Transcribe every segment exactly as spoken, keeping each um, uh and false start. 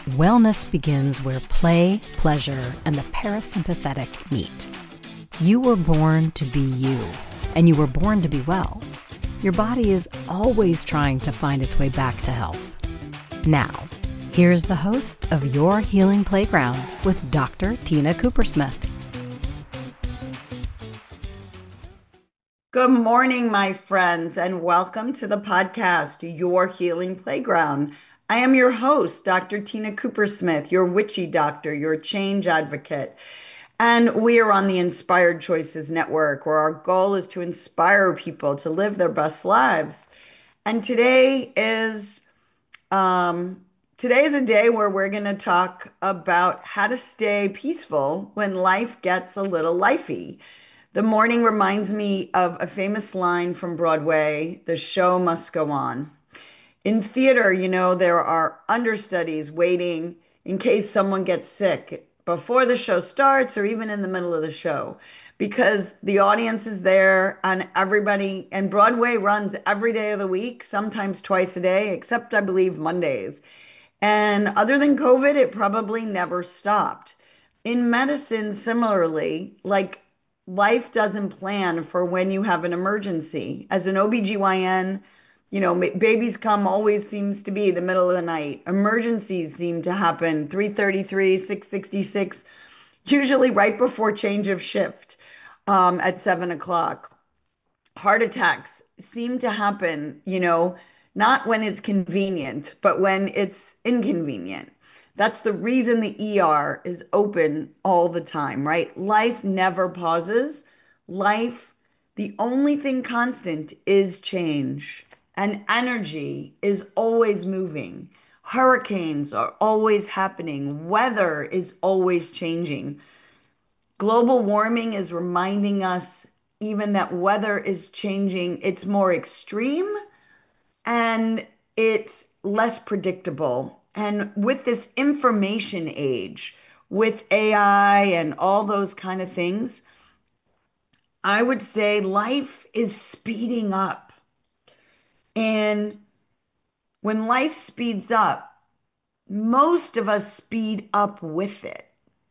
Wellness begins where play, pleasure, and the parasympathetic meet. You were born to be you, and you were born to be well. Your body is always trying to find its way back to health. Now, here's the host of Your Healing Playground with Doctor Tina Coopersmith. Good morning, my friends, and welcome to the podcast, Your Healing Playground. I am your host, Doctor Tina Coopersmith, your witchy doctor, your change advocate. And we are on the Inspired Choices Network, where our goal is to inspire people to live their best lives. And today is um, today is a day where we're going to talk about how to stay peaceful when life gets a little lifey. The morning reminds me of a famous line from Broadway, "The show must go on." In theater, you know, there are understudies waiting in case someone gets sick before the show starts or even in the middle of the show, because the audience is there and everybody, and Broadway runs every day of the week, sometimes twice a day, except I believe Mondays. And other than COVID, it probably never stopped. In medicine, similarly, like life doesn't plan for when you have an emergency. As an O B G Y N, you know, babies come always seems to be the middle of the night. Emergencies seem to happen three thirty-three, six sixty-six, usually right before change of shift um, at seven o'clock. Heart attacks seem to happen, you know, not when it's convenient, but when it's inconvenient. That's the reason the E R is open all the time, right? Life never pauses. Life, the only thing constant is change. And energy is always moving. Hurricanes are always happening. Weather is always changing. Global warming is reminding us even that weather is changing. It's more extreme and it's less predictable. And with this information age, with A I and all those kind of things, I would say life is speeding up. And when life speeds up, most of us speed up with it.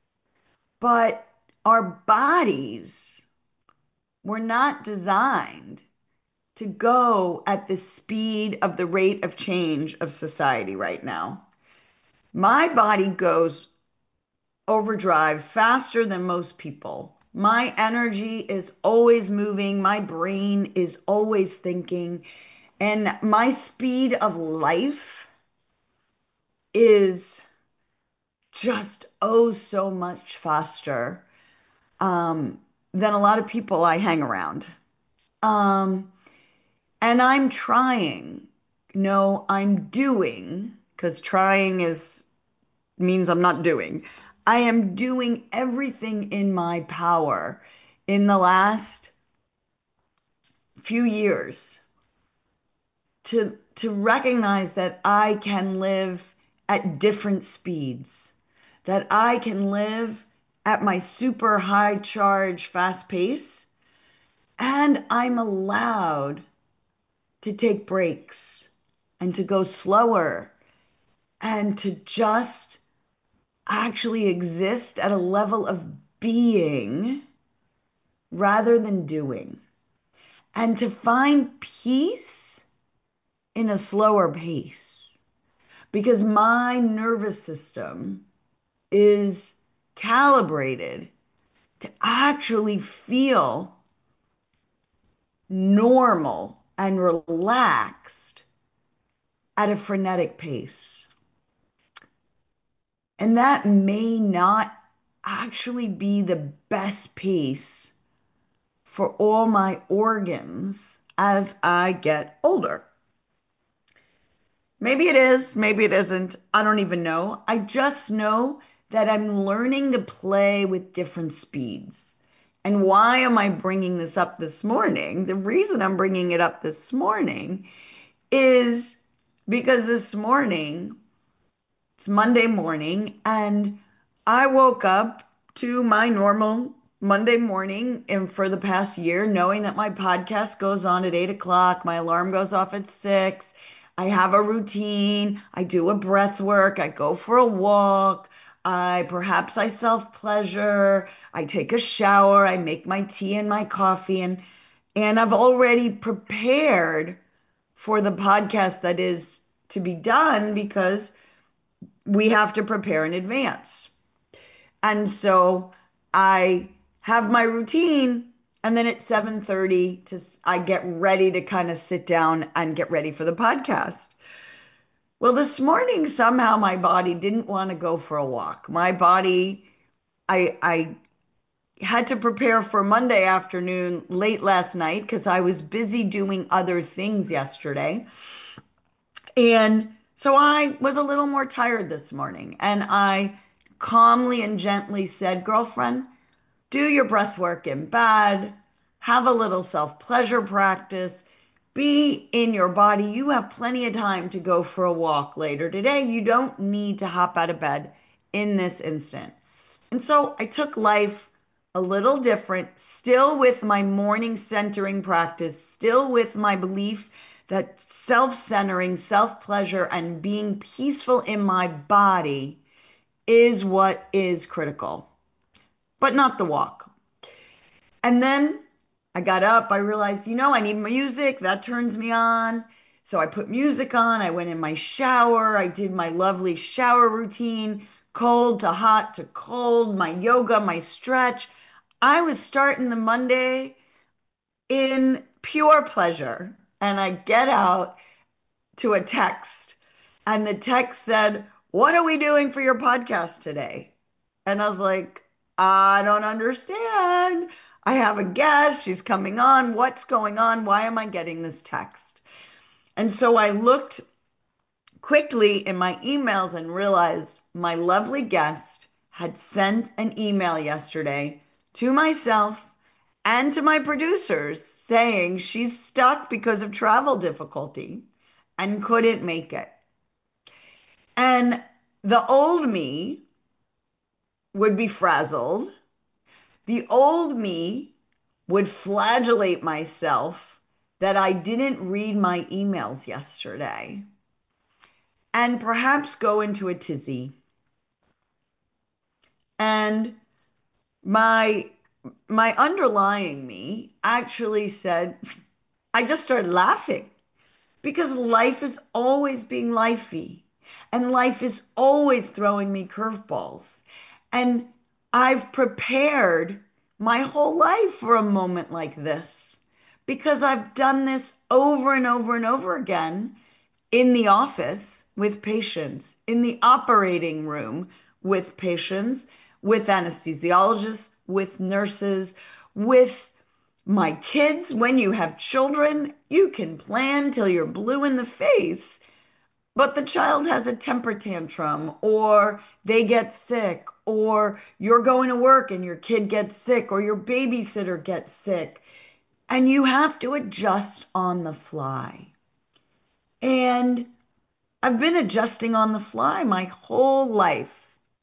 But our bodies were not designed to go at the speed of the rate of change of society right now. My body goes overdrive faster than most people. My energy is always moving. My brain is always thinking. And my speed of life is just oh so much faster um, than a lot of people I hang around. Um, and I'm trying. No, I'm doing, because trying is means I'm not doing. I am doing everything in my power in the last few years to to recognize that I can live at different speeds, that I can live at my super high charge fast pace, and I'm allowed to take breaks and to go slower and to just actually exist at a level of being rather than doing, and to find peace in a slower pace, because my nervous system is calibrated to actually feel normal and relaxed at a frenetic pace. And that may not actually be the best pace for all my organs as I get older. Maybe it is, maybe it isn't. I don't even know. I just know that I'm learning to play with different speeds. And why am I bringing this up this morning? The reason I'm bringing it up this morning is because this morning, it's Monday morning, and I woke up to my normal Monday morning and for the past year, knowing that my podcast goes on at eight o'clock, my alarm goes off at six. I have a routine. I do a breath work. I go for a walk. I perhaps I self-pleasure. I take a shower. I make my tea and my coffee and and I've already prepared for the podcast that is to be done because we have to prepare in advance. And so I have my routine and then at seven thirty to I get ready to kind of sit down and get ready for the podcast. Well, this morning somehow my body didn't want to go for a walk. My body I I had to prepare for Monday afternoon late last night because I was busy doing other things yesterday. And so I was a little more tired this morning and I calmly and gently said, girlfriend, do your breath work in bed, have a little self-pleasure practice, be in your body. You have plenty of time to go for a walk later today. You don't need to hop out of bed in this instant. And so I took life a little different, still with my morning centering practice, still with my belief that self-centering, self-pleasure, and being peaceful in my body is what is critical, but not the walk. And then I got up, I realized, you know, I need music, that turns me on. So I put music on, I went in my shower, I did my lovely shower routine, cold to hot to cold, my yoga, my stretch. I was starting the Monday in pure pleasure. And I get out to a text, and the text said, what are we doing for your podcast today? And I was like, I don't understand. I have a guest. She's coming on. What's going on? Why am I getting this text? And so I looked quickly in my emails and realized my lovely guest had sent an email yesterday to myself and to my producers saying she's stuck because of travel difficulty and couldn't make it. And the old me would be frazzled. The old me would flagellate myself that I didn't read my emails yesterday and perhaps go into a tizzy. And my my underlying me actually said, I just started laughing because life is always being lifey and life is always throwing me curveballs. And I've prepared my whole life for a moment like this because I've done this over and over and over again in the office with patients, in the operating room with patients, with anesthesiologists, with nurses, with my kids. When you have children, you can plan till you're blue in the face, but the child has a temper tantrum, or they get sick, or you're going to work and your kid gets sick, or your babysitter gets sick, and you have to adjust on the fly. And I've been adjusting on the fly my whole life.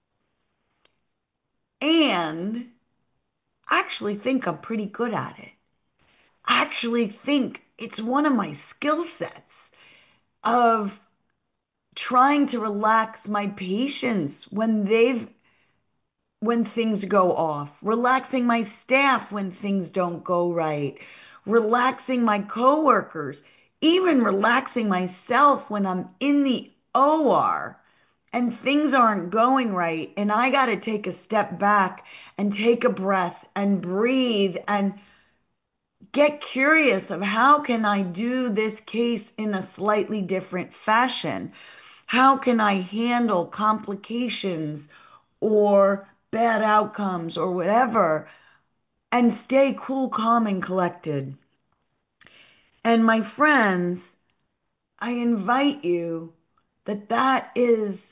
And I actually think I'm pretty good at it. I actually think it's one of my skill sets of trying to relax my patients when they've when things go off, relaxing my staff when things don't go right, relaxing my coworkers, even relaxing myself when I'm in the O R and things aren't going right and I got to take a step back and take a breath and breathe and get curious of how can I do this case in a slightly different fashion? How can I handle complications or bad outcomes or whatever and stay cool, calm, and collected? And my friends, I invite you that that is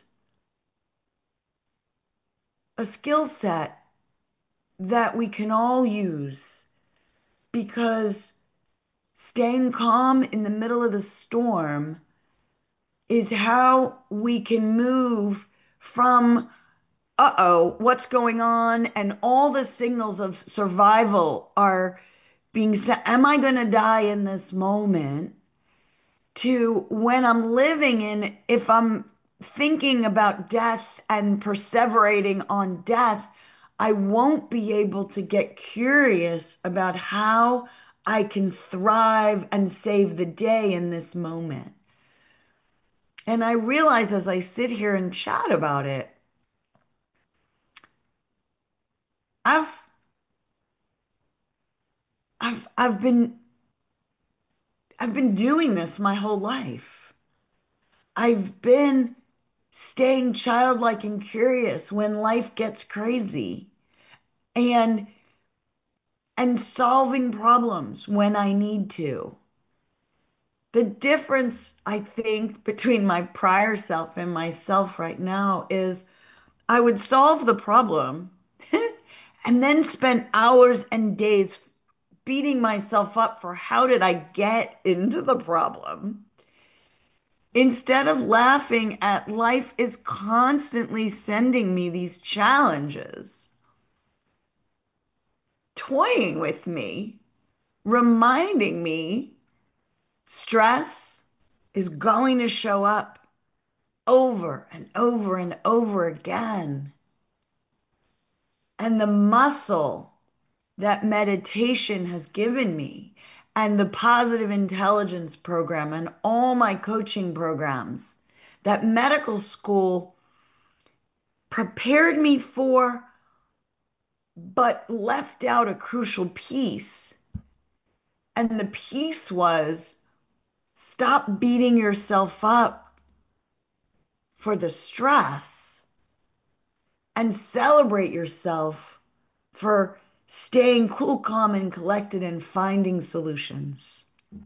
a skill set that we can all use, because staying calm in the middle of the storm is how we can move from, uh-oh, what's going on? And all the signals of survival are being set. Am I going to die in this moment? to when I'm living in, if I'm thinking about death and perseverating on death, I won't be able to get curious about how I can thrive and save the day in this moment. And I realize as I sit here and chat about it, I've I've I've been I've been doing this my whole life. I've been staying childlike and curious when life gets crazy, and and solving problems when I need to. The difference, I think, between my prior self and myself right now is I would solve the problem and then spend hours and days beating myself up for how did I get into the problem, instead of laughing at life is constantly sending me these challenges, toying with me, reminding me stress is going to show up over and over and over again. And the muscle that meditation has given me, and the positive intelligence program, and all my coaching programs that medical school prepared me for, but left out a crucial piece. And the piece was stop beating yourself up for the stress and celebrate yourself for staying cool, calm, and collected and finding solutions.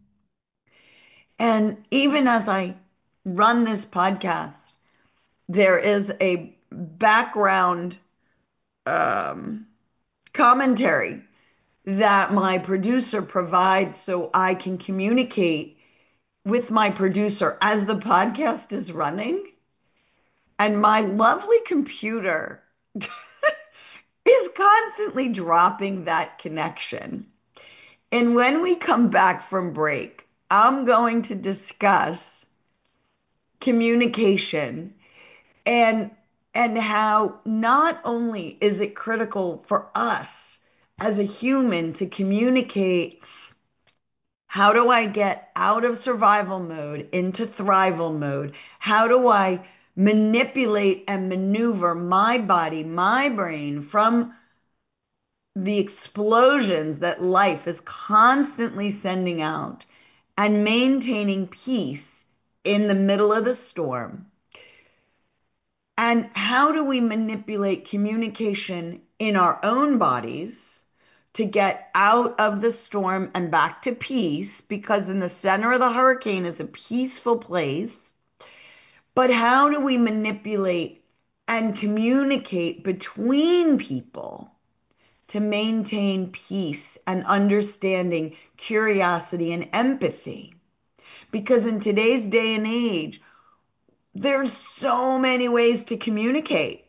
And even as I run this podcast, there is a background um, commentary that my producer provides so I can communicate with my producer as the podcast is running. And my lovely computer is constantly dropping that connection. And when we come back from break, I'm going to discuss communication and and how not only is it critical for us as a human to communicate, how do I get out of survival mode into thrival mode? How do I manipulate and maneuver my body, my brain from the explosions that life is constantly sending out and maintaining peace in the middle of the storm? And how do we manipulate communication in our own bodies to get out of the storm and back to peace? Because in the center of the hurricane is a peaceful place. But how do we manipulate and communicate between people to maintain peace and understanding, curiosity, and empathy? Because in today's day and age, there's so many ways to communicate.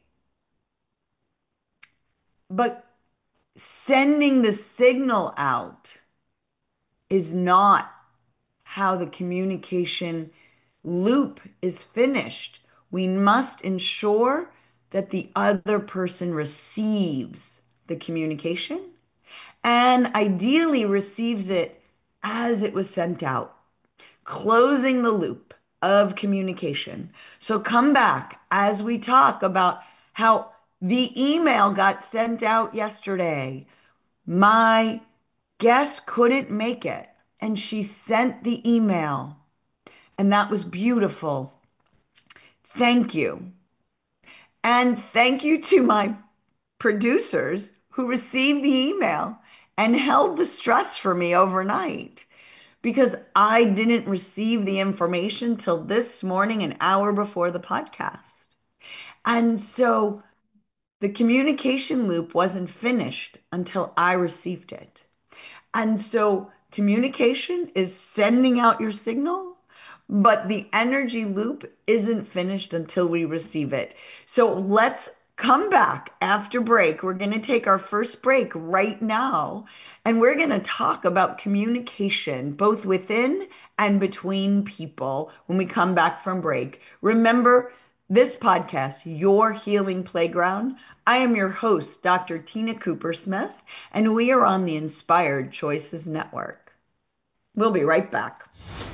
But sending the signal out is not how the communication loop is finished. We must ensure that the other person receives the communication and ideally receives it as it was sent out, closing the loop of communication. So come back as we talk about how the email got sent out yesterday. My guest couldn't make it, and she sent the email, and that was beautiful. Thank you. And thank you to my producers who received the email and held the stress for me overnight, because I didn't receive the information till this morning, an hour before the podcast. And so the communication loop wasn't finished until I received it. And so communication is sending out your signal, but the energy loop isn't finished until we receive it. So let's Come back after break. We're going to take our first break right now, and we're going to talk about communication, both within and between people when we come back from break. Remember, this podcast, Your Healing Playground. I am your host, Doctor Tina Cooper-Smith, and we are on the Inspired Choices Network. We'll be right back.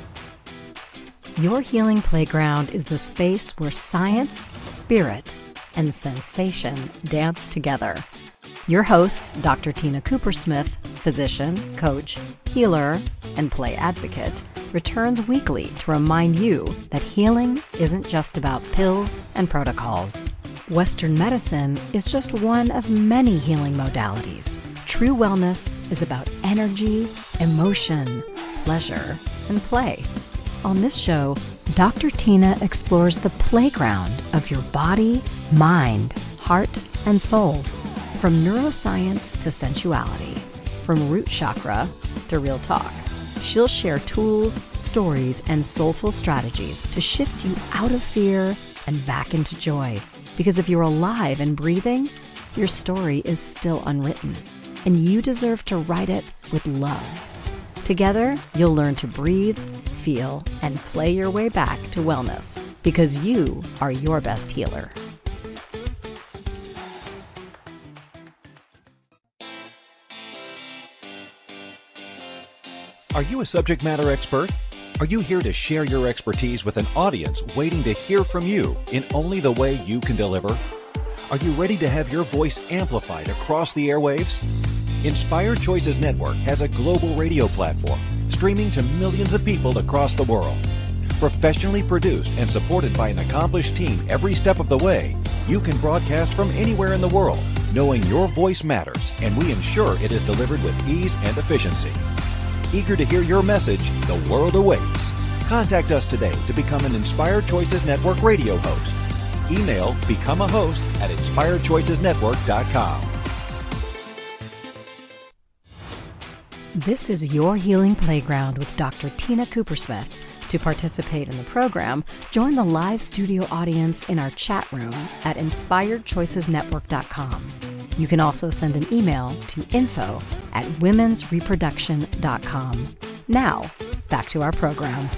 Your Healing Playground is the space where science, spirit, and sensation dance together. Your host, Doctor Tina Cooper-Smith, physician, coach, healer, and play advocate, returns weekly to remind you that healing isn't just about pills and protocols. Western medicine is just one of many healing modalities. True wellness is about energy, emotion, pleasure, and play. On this show, Doctor Tina explores the playground of your body, mind, heart, and soul. From neuroscience to sensuality, from root chakra to real talk. She'll share tools, stories, and soulful strategies to shift you out of fear and back into joy. Because if you're alive and breathing, your story is still unwritten, and you deserve to write it with love. Together, you'll learn to breathe, feel, and play your way back to wellness, because you are your best healer. Are you a subject matter expert? Are you here to share your expertise with an audience waiting to hear from you in only the way you can deliver? Are you ready to have your voice amplified across the airwaves? Inspired Choices Network has a global radio platform streaming to millions of people across the world. Professionally produced and supported by an accomplished team every step of the way, you can broadcast from anywhere in the world, knowing your voice matters, and we ensure it is delivered with ease and efficiency. Eager to hear your message, the world awaits. Contact us today to become an Inspired Choices Network radio host. Email become a host at inspired choices network dot com. This is Your Healing Playground with Doctor Tina Cooper-Smith. To participate in the program, join the live studio audience in our chat room at inspired choices network dot com. You can also send an email to info at womens reproduction dot com. Now, back to our program.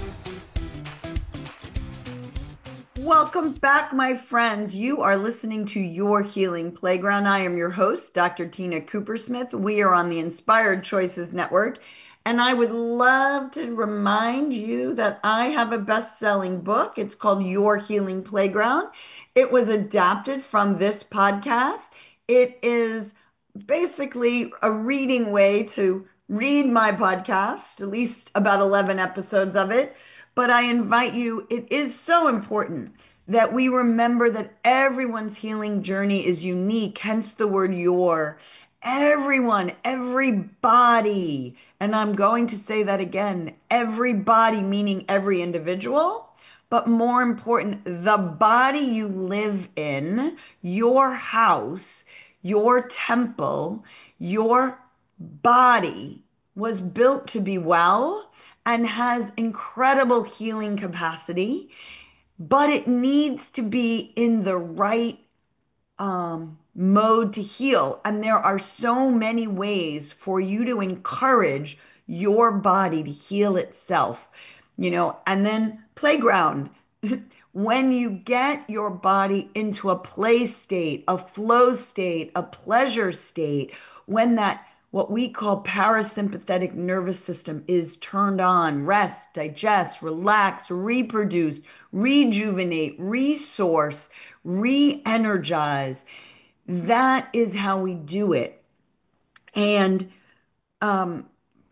Welcome back, my friends. You are listening to Your Healing Playground. I am your host, Doctor Tina Cooper-Smith. We are on the Inspired Choices Network, and I would love to remind you that I have a best-selling book. It's called Your Healing Playground. It was adapted from this podcast. It is basically a reading way to read my podcast, at least about eleven episodes of it. But I invite you, it is so important that we remember that everyone's healing journey is unique, hence the word your. Everyone, everybody, and I'm going to say that again, everybody meaning every individual, but more important, the body you live in, your house, your temple, your body was built to be well and has incredible healing capacity, but it needs to be in the right um, mode to heal. And there are so many ways for you to encourage your body to heal itself, you know, and then playground. When you get your body into a play state, a flow state, a pleasure state, when that what we call parasympathetic nervous system is turned on, rest, digest, relax, reproduce, rejuvenate, resource, re-energize. That is how we do it. And um,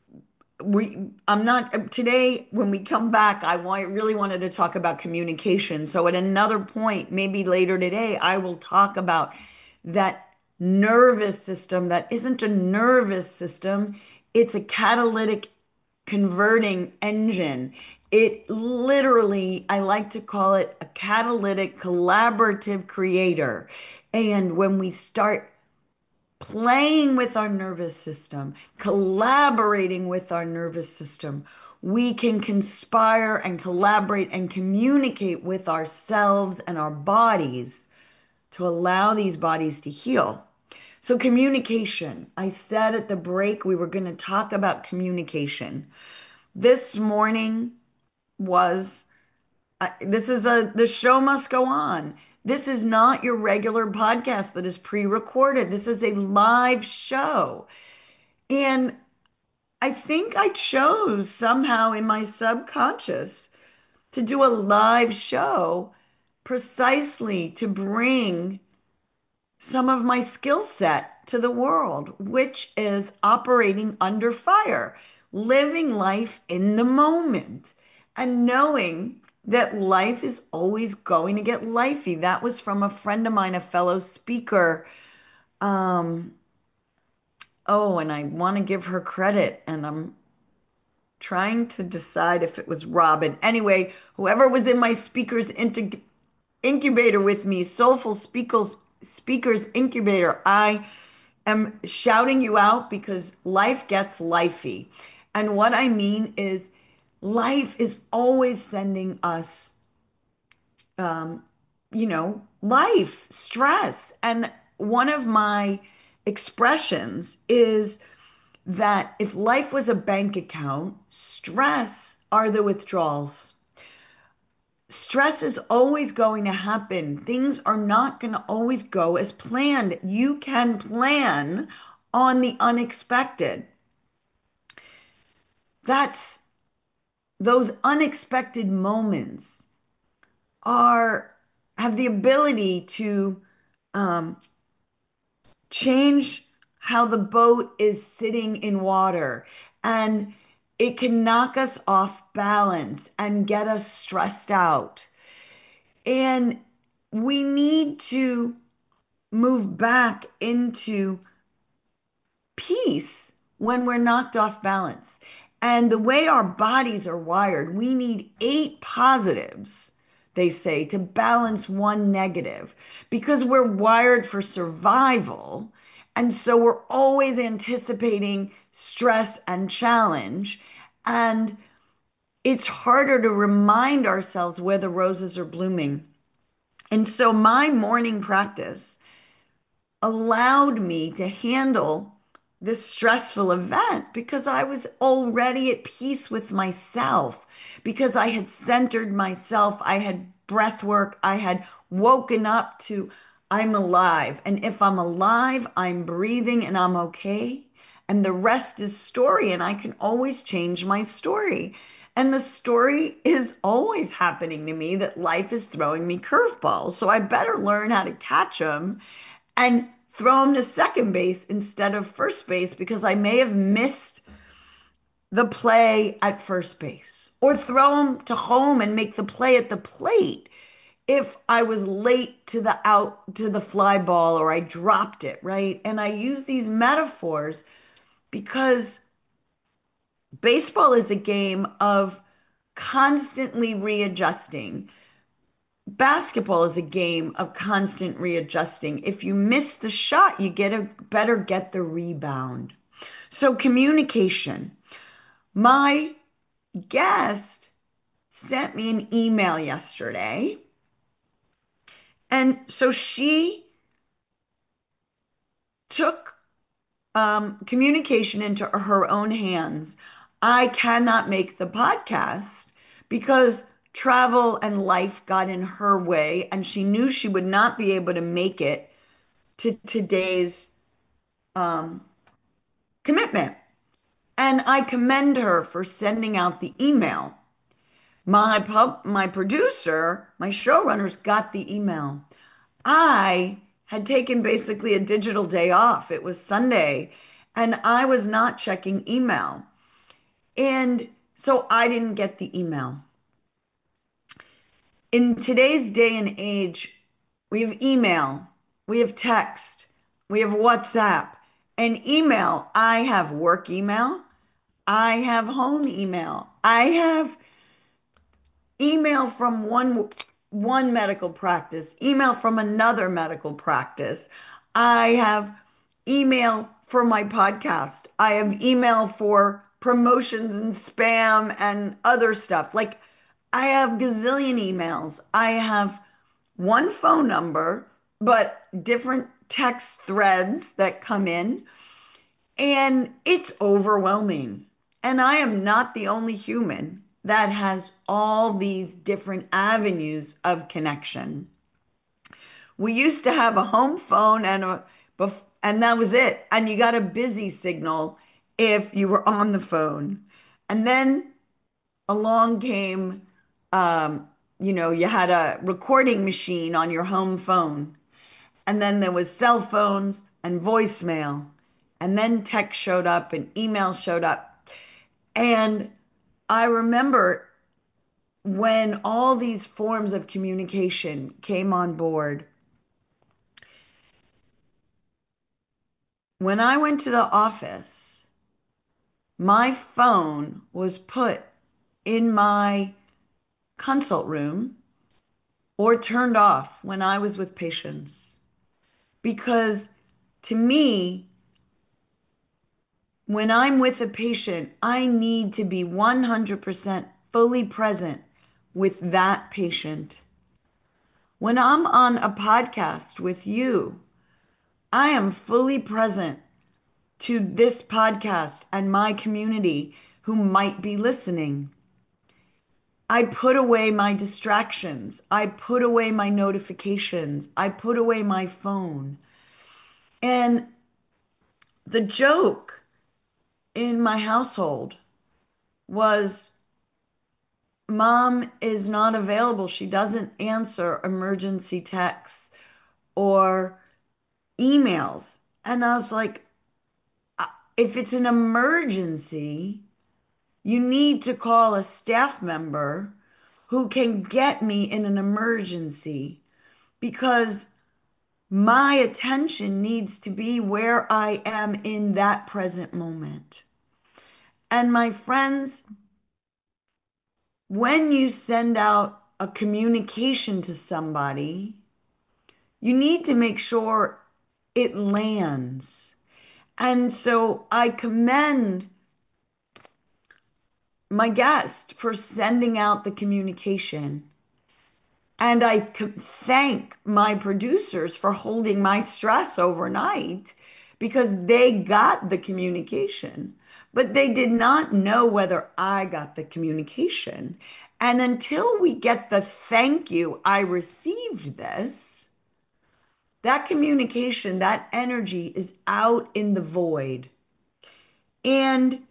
we, I'm not, today when we come back, I want, really wanted to talk about communication. So at another point, maybe later today, I will talk about that nervous system that isn't a nervous system. It's a catalytic converting engine. It literally, I like to call it a catalytic collaborative creator. And when we start playing with our nervous system, collaborating with our nervous system, we can conspire and collaborate and communicate with ourselves and our bodies to allow these bodies to heal. So communication, I said at the break we were going to talk about communication. This morning was, uh, this is a, the show must go on. This is not your regular podcast that is pre-recorded. This is a live show. And I think I chose somehow in my subconscious to do a live show precisely to bring some of my skill set to the world, which is operating under fire, living life in the moment, and knowing that life is always going to get lifey. That was from a friend of mine, a fellow speaker. Um, oh, and I want to give her credit, and I'm trying to decide if it was Robin. Anyway, whoever was in my speakers incubator with me, Soulful Speakers, Speakers Incubator, I am shouting you out because life gets lifey. And what I mean is life is always sending us, um, you know, life, stress. And one of my expressions is that if life was a bank account, stress are the withdrawals. Stress is always going to happen. Things are not going to always go as planned. You can plan on the unexpected. That's those unexpected moments are have the ability to um, change how the boat is sitting in water, and it can knock us off balance and get us stressed out. And we need to move back into peace when we're knocked off balance. And the way our bodies are wired, we need eight positives, they say, to balance one negative, because we're wired for survival. And so we're always anticipating stress and challenge. And it's harder to remind ourselves where the roses are blooming. And so my morning practice allowed me to handle this stressful event because I was already at peace with myself, because I had centered myself, I had breath work, I had woken up to I'm alive. And if I'm alive, I'm breathing and I'm okay. And the rest is story, and I can always change my story. And the story is always happening to me that life is throwing me curveballs. So I better learn how to catch them and throw them to second base instead of first base, because I may have missed the play at first base, or throw them to home and make the play at the plate if I was late to the out to the fly ball or I dropped it, right? And I use these metaphors because baseball is a game of constantly readjusting. Basketball is a game of constant readjusting. If you miss the shot, you get a better get the rebound. So communication. My guest sent me an email yesterday. And so she took um, communication into her own hands. I cannot make the podcast because travel and life got in her way, and she knew she would not be able to make it to today's um, commitment. And I commend her for sending out the email. My pub, my producer, my showrunners got the email. I had taken basically a digital day off. It was Sunday, and I was not checking email. And so I didn't get the email. In today's day and age, we have email, we have text, we have WhatsApp, and email. I have work email, I have home email, I have email from one one medical practice, email from another medical practice. I have email for my podcast. I have email for promotions and spam and other stuff. Like, I have gazillion emails. I have one phone number but different text threads that come in, and it's overwhelming. And I am not the only human that has all these different avenues of connection. We used to have a home phone and a and that was it. And you got a busy signal if you were on the phone. And then along came, um, you know, you had a recording machine on your home phone. And then there was cell phones and voicemail. And then text showed up and email showed up. And I remember when all these forms of communication came on board, when I went to the office, my phone was put in my consult room or turned off when I was with patients. Because to me, when I'm with a patient, I need to be one hundred percent fully present with that patient. When I'm on a podcast with you, I am fully present to this podcast and my community who might be listening. I put away my distractions. I put away my notifications. I put away my phone. And the joke in my household was, Mom is not available. She doesn't answer emergency texts or emails. And I was like, if it's an emergency, you need to call a staff member who can get me in an emergency, because my attention needs to be where I am in that present moment. And my friends, when you send out a communication to somebody, you need to make sure it lands. And so I commend my guest for sending out the communication. And I thank my producers for holding my stress overnight, because they got the communication, but they did not know whether I got the communication. And until we get the thank you, I received this, that communication, that energy is out in the void. And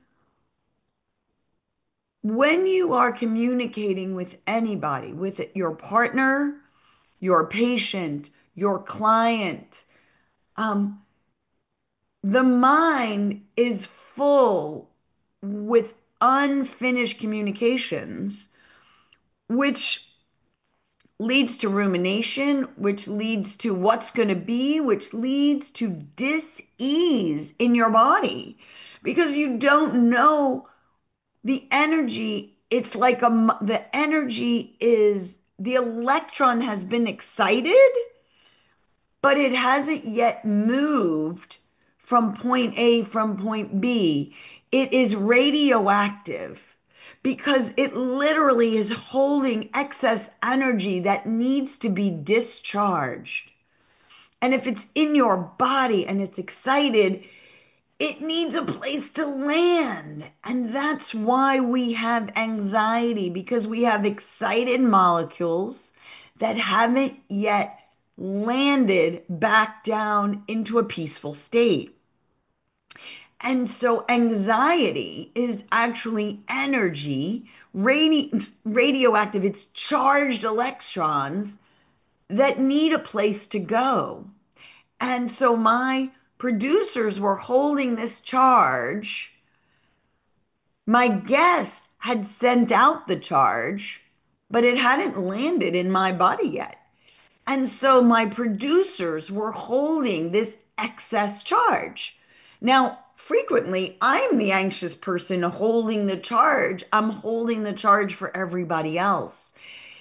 when you are communicating with anybody, with your partner, your patient, your client, um, the mind is full with unfinished communications, which leads to rumination, which leads to what's going to be, which leads to dis-ease in your body, because you don't know the energy. It's like a, the energy is, the electron has been excited, but it hasn't yet moved from point A from point B. It is radioactive because it literally is holding excess energy that needs to be discharged. And if it's in your body and it's excited, it needs a place to land. And that's why we have anxiety, because we have excited molecules that haven't yet landed back down into a peaceful state. And so anxiety is actually energy, radi- radioactive, it's charged electrons that need a place to go. And so my producers were holding this charge. My guest had sent out the charge, but it hadn't landed in my body yet. And so my producers were holding this excess charge. Now, frequently, I'm the anxious person holding the charge. I'm holding the charge for everybody else.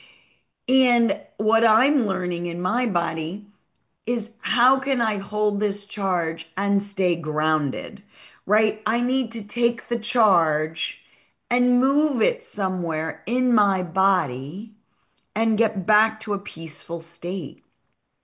And what I'm learning in my body is, how can I hold this charge and stay grounded, right? I need to take the charge and move it somewhere in my body and get back to a peaceful state.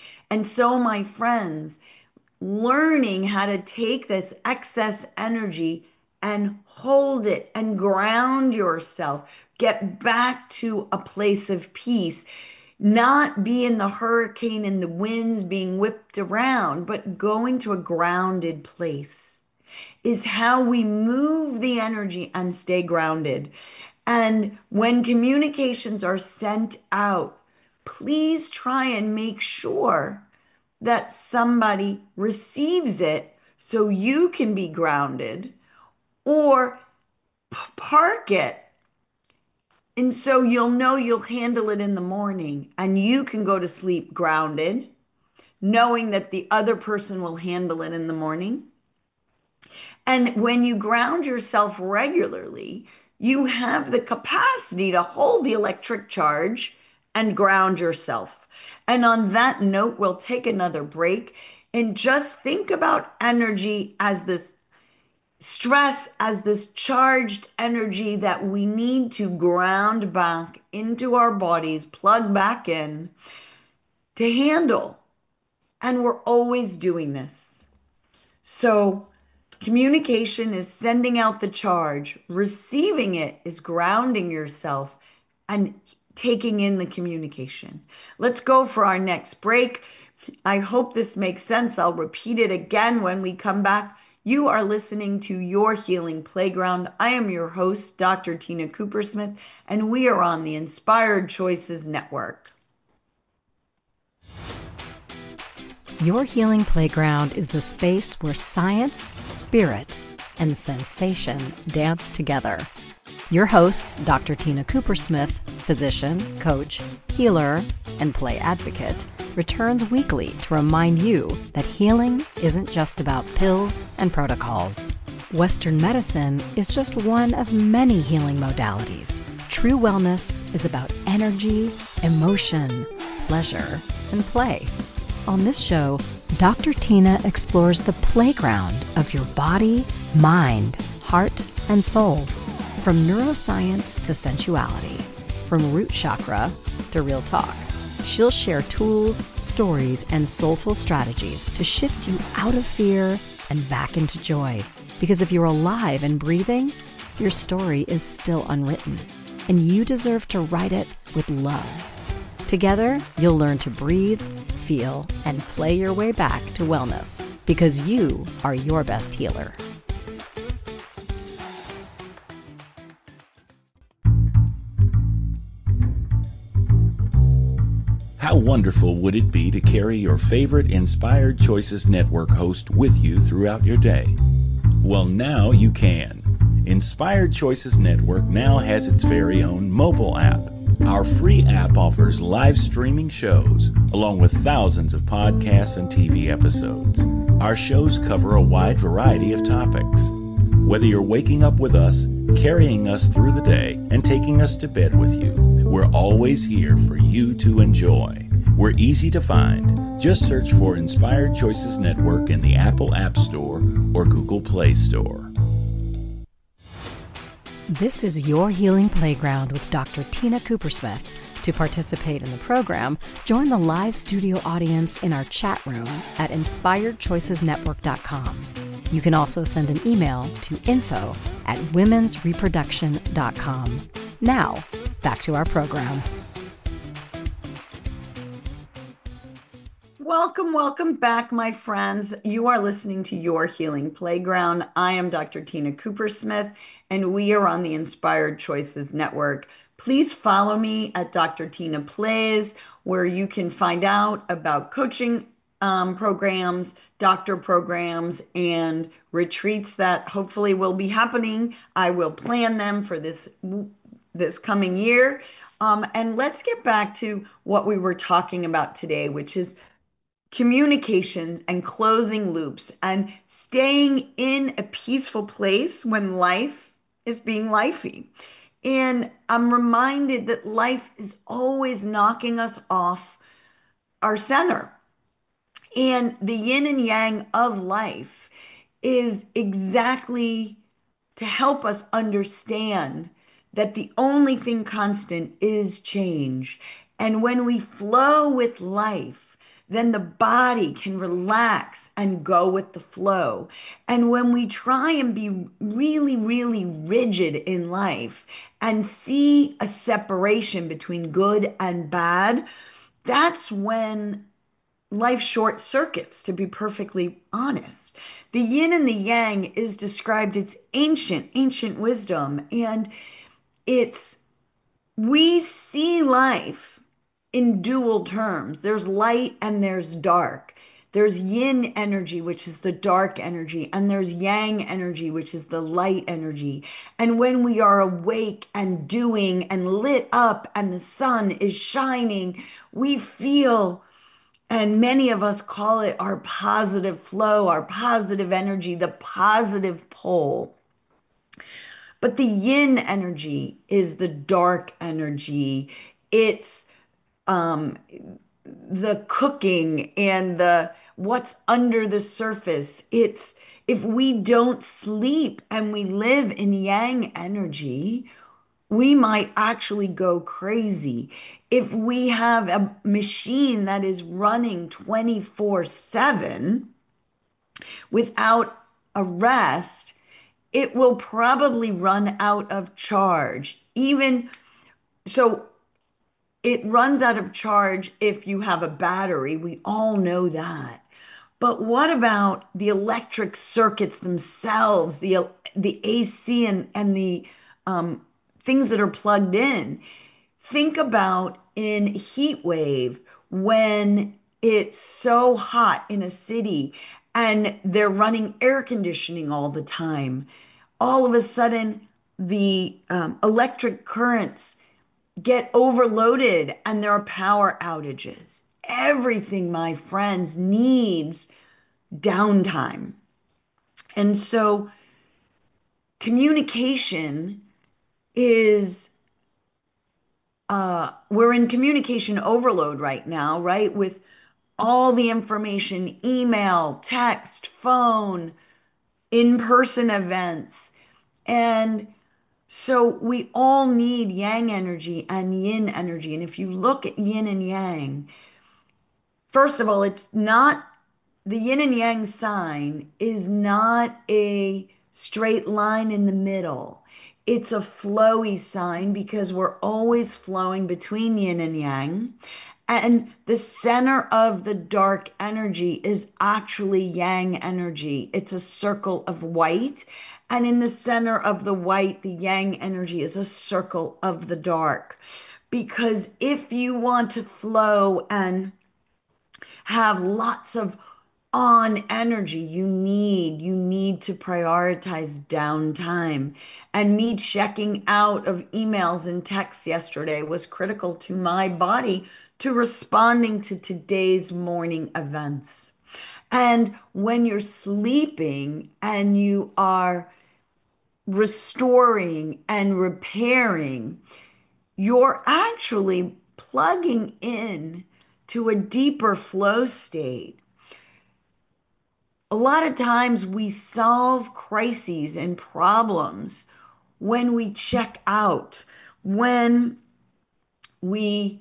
And so, my friends, learning how to take this excess energy and hold it and ground yourself, get back to a place of peace, not be in the hurricane and the winds being whipped around, but going to a grounded place is how we move the energy and stay grounded. And when communications are sent out, please try and make sure that somebody receives it so you can be grounded, or park it. And so you'll know you'll handle it in the morning and you can go to sleep grounded, knowing that the other person will handle it in the morning. And when you ground yourself regularly, you have the capacity to hold the electric charge and ground yourself. And on that note, we'll take another break and just think about energy as this stress, as this charged energy that we need to ground back into our bodies, plug back in to handle. And we're always doing this. So communication is sending out the charge. Receiving it is grounding yourself and taking in the communication. Let's go for our next break. I hope this makes sense. I'll repeat it again when we come back. You are listening to Your Healing Playground. I am your host, Doctor Tina Coopersmith, and we are on the Inspired Choices Network. Your Healing Playground is the space where science, spirit, and sensation dance together. Your host, Doctor Tina Coopersmith, physician, coach, healer, and play advocate, returns weekly to remind you that healing isn't just about pills and protocols. Western medicine is just one of many healing modalities. True wellness is about energy, emotion, pleasure, and play. On this show, Doctor Tina explores the playground of your body, mind, heart, and soul. From neuroscience to sensuality, from root chakra to real talk. She'll share tools, stories, and soulful strategies to shift you out of fear and back into joy. Because if you're alive and breathing, your story is still unwritten, and you deserve to write it with love. Together, you'll learn to breathe, feel, and play your way back to wellness, because you are your best healer. How wonderful would it be to carry your favorite Inspired Choices Network host with you throughout your day? Well, now you can. Inspired Choices Network now has its very own mobile app. Our free app offers live streaming shows, along with thousands of podcasts and T V episodes. Our shows cover a wide variety of topics. Whether you're waking up with us, carrying us through the day, and taking us to bed with you, we're always here for you to enjoy. We're easy to find. Just search for Inspired Choices Network in the Apple App Store or Google Play Store. This is Your Healing Playground with Doctor Tina Coopersmith. To participate in the program, join the live studio audience in our chat room at inspired choices network dot com. You can also send an email to info at womens reproduction dot com. Now, back to our program. Welcome, welcome back, my friends. You are listening to Your Healing Playground. I am Doctor Tina Coopersmith, and we are on the Inspired Choices Network. Please follow me at Doctor Tina Plays, where you can find out about coaching um, programs, doctor programs, and retreats that hopefully will be happening. I will plan them for this, this coming year. Um, and let's get back to what we were talking about today, which is communications and closing loops and staying in a peaceful place when life is being lifey. And I'm reminded that life is always knocking us off our center. And the yin and yang of life is exactly to help us understand that the only thing constant is change. And when we flow with life, then the body can relax and go with the flow. And when we try and be really, really rigid in life and see a separation between good and bad, that's when life short circuits, to be perfectly honest. The yin and the yang is described, it's ancient, ancient wisdom. And it's, we see life in dual terms. There's light and there's dark. There's yin energy, which is the dark energy, and there's yang energy, which is the light energy. And when we are awake and doing and lit up and the sun is shining, we feel, and many of us call it our positive flow, our positive energy, the positive pole. But the yin energy is the dark energy. It's um, the cooking and the what's under the surface. It's if we don't sleep and we live in yang energy, we might actually go crazy. If we have a machine that is running twenty-four seven without a rest, it will probably run out of charge. Even so, it runs out of charge if you have a battery. We all know that. But what about the electric circuits themselves, the the A C and, and the um, things that are plugged in? Think about in heat wave when it's so hot in a city and they're running air conditioning all the time. All of a sudden, the um, electric currents get overloaded and there are power outages. Everything, my friends, needs downtime. And so communication is, uh, we're in communication overload right now, right? With all the information, email, text, phone, in-person events. And so we all need yang energy and yin energy. And if you look at yin and yang, first of all, it's not, the yin and yang sign is not a straight line in the middle. It's a flowy sign because we're always flowing between yin and yang. And the center of the dark energy is actually yang energy. It's a circle of white. And in the center of the white, the yang energy is a circle of the dark. Because if you want to flow and have lots of on energy, you need, you need to prioritize downtime. And me checking out of emails and texts yesterday was critical to my body to responding to today's morning events. And when you're sleeping and you are restoring and repairing, you're actually plugging in to a deeper flow state. A lot of times we solve crises and problems when we check out, when we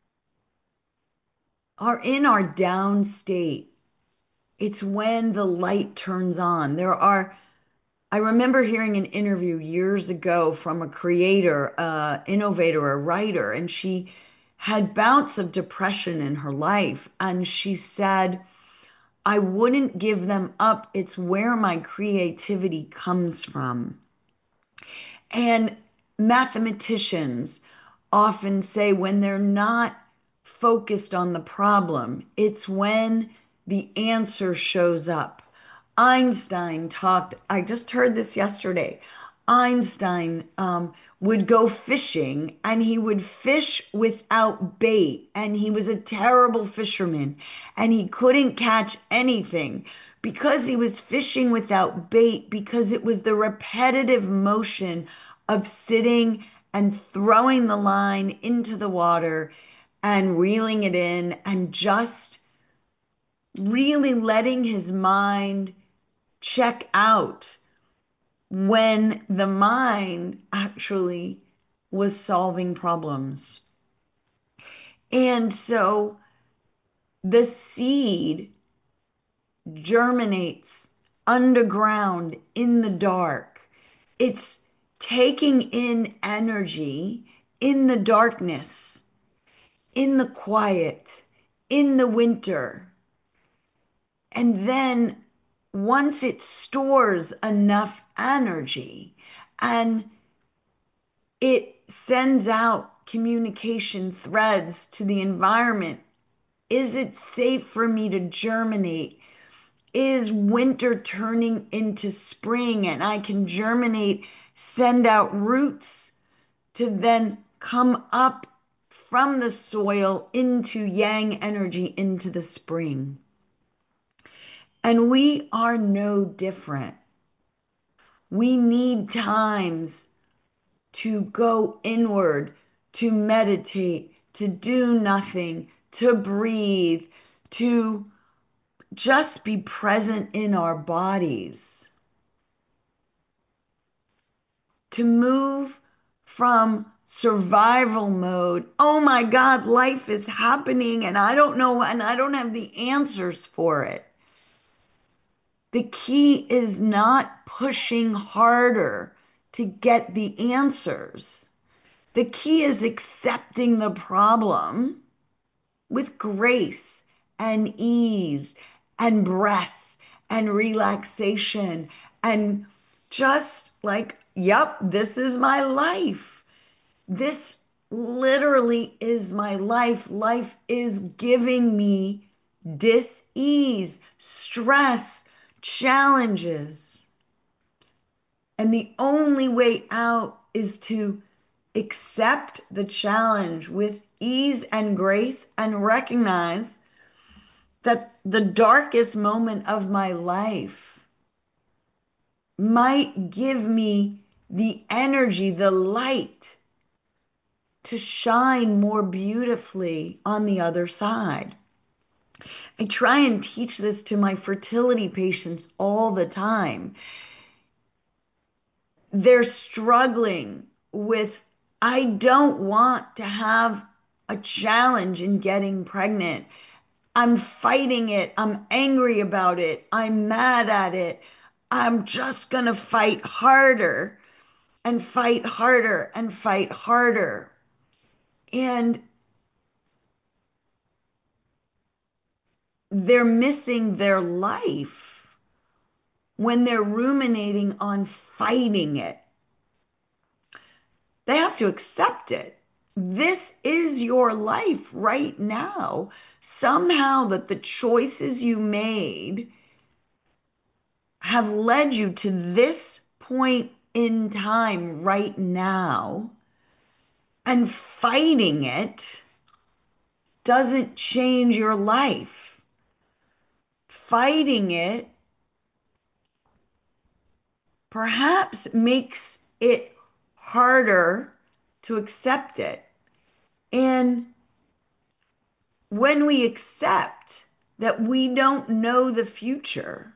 are in our down state. It's when the light turns on. There are, I remember hearing an interview years ago from a creator, uh, innovator, a writer, and she had bouts of depression in her life. And she said, I wouldn't give them up. It's where my creativity comes from. And mathematicians often say when they're not focused on the problem, it's when the answer shows up. Einstein talked, I just heard this yesterday. Einstein um, would go fishing and he would fish without bait, and he was a terrible fisherman and he couldn't catch anything because he was fishing without bait, because it was the repetitive motion of sitting and throwing the line into the water and reeling it in and just really letting his mind check out when the mind actually was solving problems. And so the seed germinates underground in the dark. It's taking in energy in the darkness, in the quiet, in the winter. And then once it stores enough energy and it sends out communication threads to the environment, is it safe for me to germinate? Is winter turning into spring and I can germinate, send out roots to then come up from the soil into yang energy, into the spring? And we are no different. We need times to go inward, to meditate, to do nothing, to breathe, to just be present in our bodies, to move from survival mode. Oh my God, life is happening and I don't know, and I don't have the answers for it. The key is not pushing harder to get the answers. The key is accepting the problem with grace and ease and breath and relaxation and just like, yep, this is my life. This literally is my life. Life is giving me dis-ease, stress, challenges. And the only way out is to accept the challenge with ease and grace and recognize that the darkest moment of my life might give me the energy, the light to shine more beautifully on the other side. I try and teach this to my fertility patients all the time. They're struggling with, I don't want to have a challenge in getting pregnant. I'm fighting it. I'm angry about it. I'm mad at it. I'm just going to fight harder and fight harder and fight harder. And they're missing their life when they're ruminating on fighting it. They have to accept it. This is your life right now. Somehow that the choices you made have led you to this point in time right now, and fighting it doesn't change your life. Fighting it perhaps makes it harder to accept it. And when we accept that we don't know the future,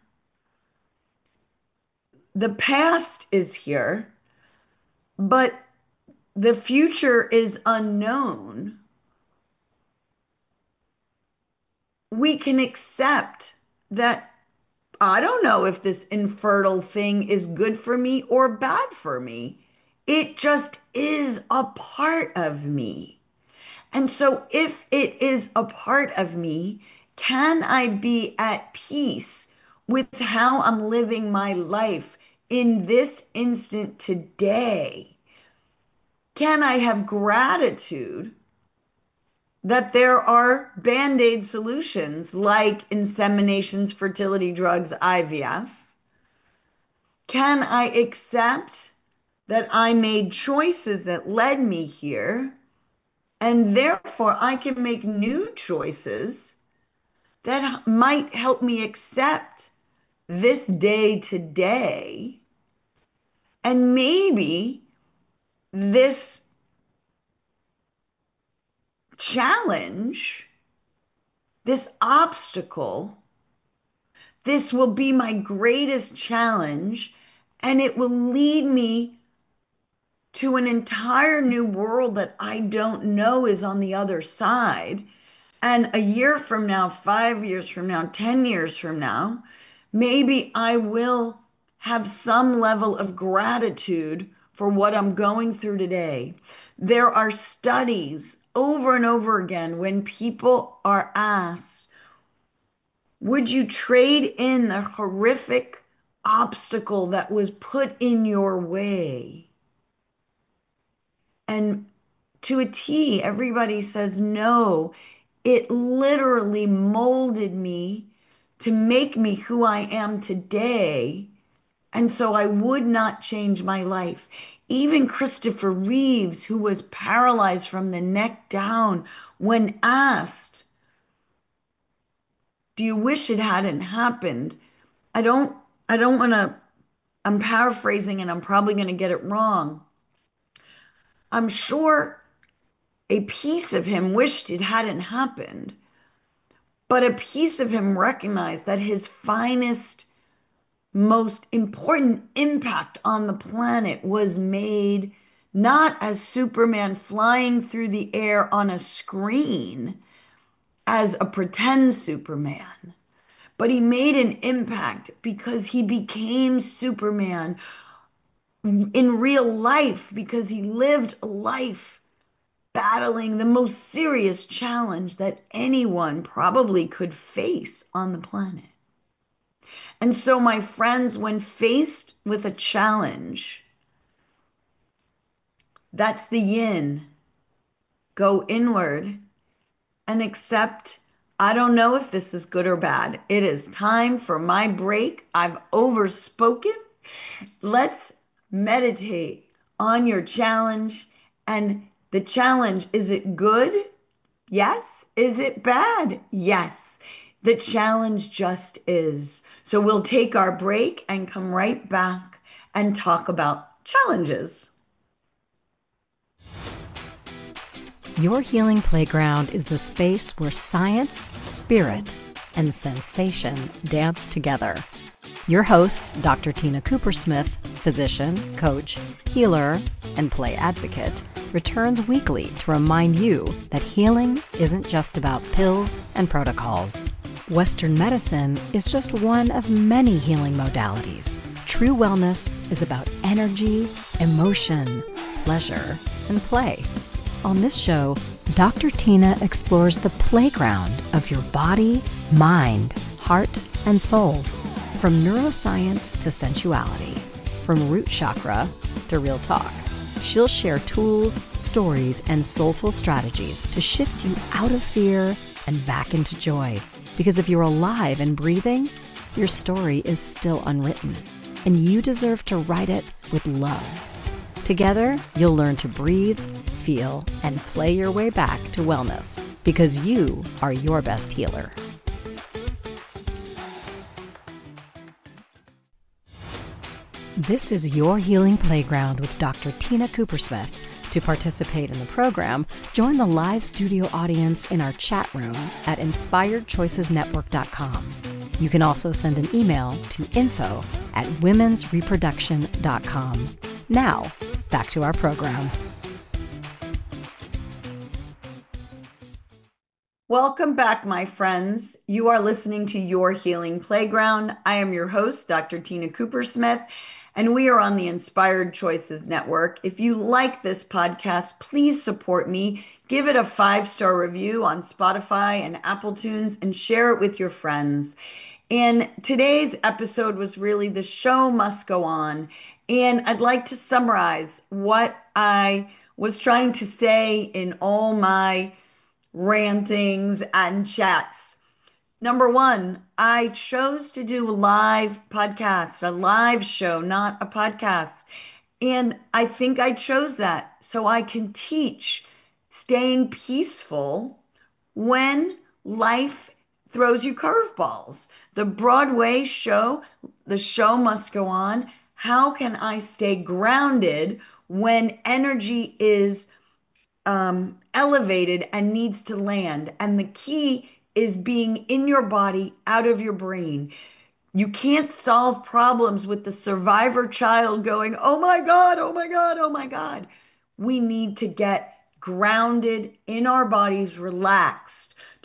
the past is here, but the future is unknown, we can accept that I don't know if this infertile thing is good for me or bad for me. It just is a part of me. And so if it is a part of me, can I be at peace with how I'm living my life in this instant today? Can I have gratitude that there are band-aid solutions like inseminations, fertility drugs, I V F? Can I accept that I made choices that led me here, and therefore I can make new choices that might help me accept this day today, and maybe this challenge, this obstacle, this will be my greatest challenge, and it will lead me to an entire new world that I don't know is on the other side. And a year from now, five years from now, ten years from now, maybe I will have some level of gratitude for what I'm going through today. There are studies over and over again when people are asked, would you trade in the horrific obstacle that was put in your way? And to a T, everybody says no. It literally molded me to make me who I am today. And so I would not change my life. Even Christopher Reeves, who was paralyzed from the neck down, when asked, do you wish it hadn't happened? I don't, I don't want to, I'm paraphrasing and I'm probably going to get it wrong. I'm sure a piece of him wished it hadn't happened, but a piece of him recognized that his finest, most important impact on the planet was made not as Superman flying through the air on a screen as a pretend Superman, but he made an impact because he became Superman in real life, because he lived a life battling the most serious challenge that anyone probably could face on the planet. And so, my friends, when faced with a challenge, that's the yin. Go inward and accept, I don't know if this is good or bad. It is time for my break. I've overspoken. Let's meditate on your challenge. And the challenge, is it good? Yes. Is it bad? Yes. The challenge just is. So we'll take our break and come right back and talk about challenges. Your Healing Playground is the space where science, spirit, and sensation dance together. Your host, Doctor Tina Coopersmith, physician, coach, healer, and play advocate, returns weekly to remind you that healing isn't just about pills and protocols. Western medicine is just one of many healing modalities. True wellness is about energy, emotion, pleasure, and play. On this show, Doctor Tina explores the playground of your body, mind, heart, and soul. From neuroscience to sensuality, from root chakra to real talk. She'll share tools, stories, and soulful strategies to shift you out of fear and back into joy. Because if you're alive and breathing, your story is still unwritten, and you deserve to write it with love. Together, you'll learn to breathe, feel, and play your way back to wellness, because you are your best healer. This is Your Healing Playground with Doctor Tina Coopersmith. To participate in the program, join the live studio audience in our chat room at inspired choices network dot com. You can also send an email to info at womens reproduction dot com. Now, back to our program. Welcome back, my friends. You are listening to Your Healing Playground. I am your host, Doctor Tina Coopersmith, and we are on the Inspired Choices Network. If you like this podcast, please support me. Give it a five-star review on Spotify and Apple Tunes and share it with your friends. And today's episode was really The Show Must Go On. And I'd like to summarize what I was trying to say in all my rantings and chats. Number one, I chose to do a live podcast, a live show, not a podcast. And I think I chose that so I can teach staying peaceful when life throws you curveballs. The Broadway show, The Show Must Go On. How can I stay grounded when energy is um, elevated and needs to land? And the key is being in your body, out of your brain. You can't solve problems with the survivor child going, oh my God, oh my God, oh my God. We need to get grounded in our bodies, relaxed,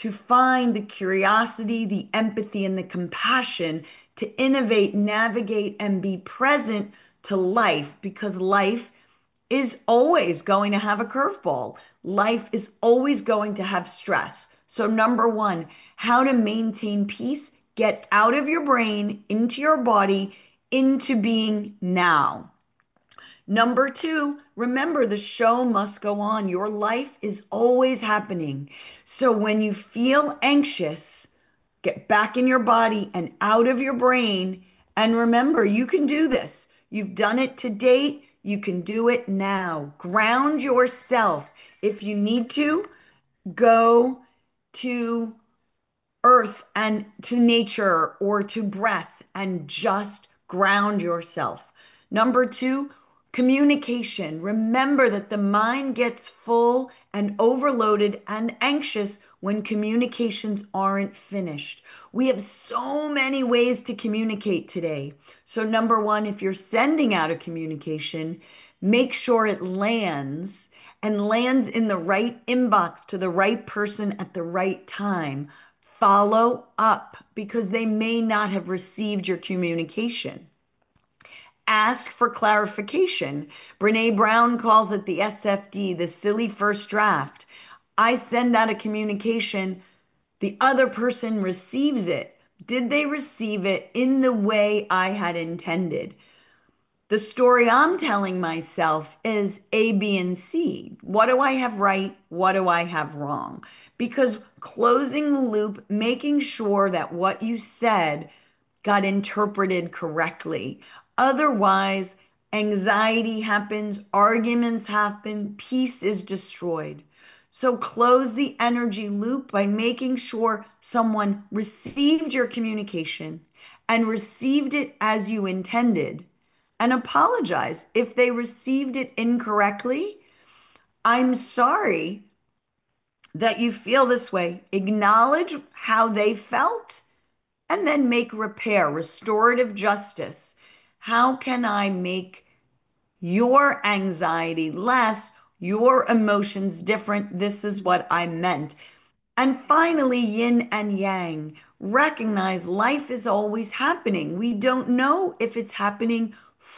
to find the curiosity, the empathy, and the compassion to innovate, navigate, and be present to life, because life is always going to have a curveball. Life is always going to have stress. So number one, how to maintain peace, get out of your brain, into your body, into being now. Number two, remember the show must go on. Your life is always happening. So when you feel anxious, get back in your body and out of your brain. And remember, you can do this. You've done it to date. You can do it now. Ground yourself. If you need to, go to earth and to nature or to breath and just ground yourself. Number two, communication. Remember that the mind gets full and overloaded and anxious when communications aren't finished. We have so many ways to communicate today. So number one, if you're sending out a communication, make sure it lands and lands in the right inbox to the right person at the right time. Follow up, because they may not have received your communication. Ask for clarification. Brene Brown calls it the S F D, the silly first draft. I send out a communication, the other person receives it. Did they receive it in the way I had intended? The story I'm telling myself is A, B, and C. What do I have right? What do I have wrong? Because closing the loop, making sure that what you said got interpreted correctly. Otherwise, anxiety happens, arguments happen, peace is destroyed. So close the energy loop by making sure someone received your communication and received it as you intended. And apologize if they received it incorrectly. I'm sorry that you feel this way. Acknowledge how they felt and then make repair, restorative justice. How can I make your anxiety less, your emotions different? This is what I meant. And finally, yin and yang. Recognize life is always happening. We don't know if it's happening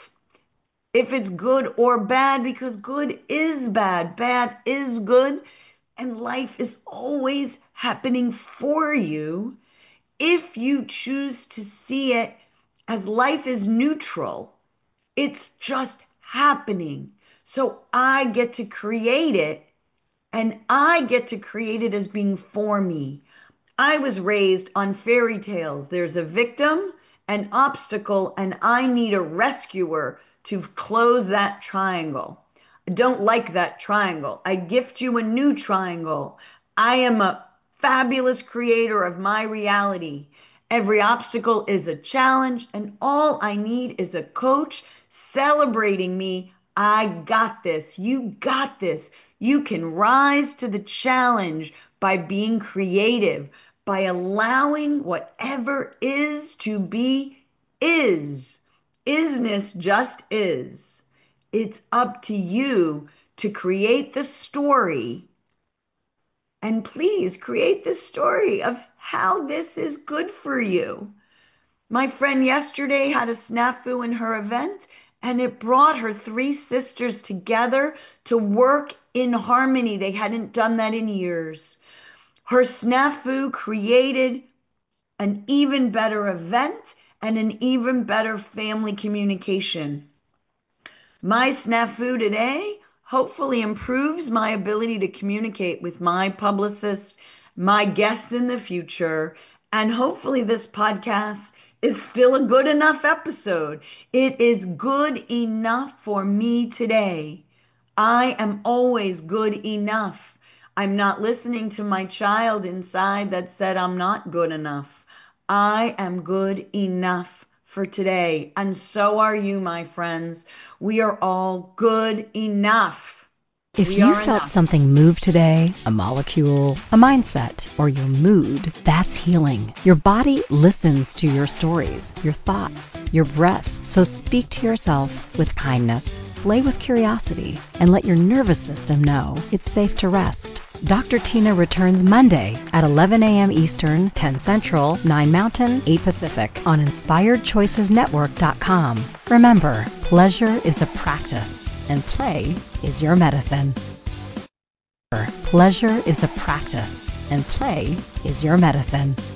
if it's good or bad, because good is bad, bad is good, and life is always happening for you if you choose to see it as life is neutral. It's just happening. So I get to create it, and I get to create it as being for me. I was raised on fairy tales. There's a victim, an obstacle, and I need a rescuer to close that triangle. I don't like that triangle. I gift you a new triangle. I am a fabulous creator of my reality. Every obstacle is a challenge, and all I need is a coach celebrating me. I got this. You got this. You can rise to the challenge by being creative, by allowing whatever is to be is. Isness just is. It's up to you to create the story. And please create the story of how this is good for you. My friend yesterday had a snafu in her event, and it brought her three sisters together to work in harmony. They hadn't done that in years. Her snafu created an even better event and an even better family communication. My snafu today hopefully improves my ability to communicate with my publicist, my guests in the future, and hopefully this podcast is still a good enough episode. It is good enough for me today. I am always good enough. I'm not listening to my child inside that said I'm not good enough. I am good enough for today, and so are you, my friends. We are all good enough. If We you are felt enough. something move today, a molecule, a mindset, or your mood, that's healing. Your body listens to your stories, your thoughts, your breath. So speak to yourself with kindness. Play with curiosity and let your nervous system know it's safe to rest. Doctor Tina returns Monday at eleven a.m. Eastern, ten Central, nine Mountain, eight Pacific on inspired choices network dot com. Remember, pleasure is a practice and play is your medicine. Pleasure is a practice and play is your medicine.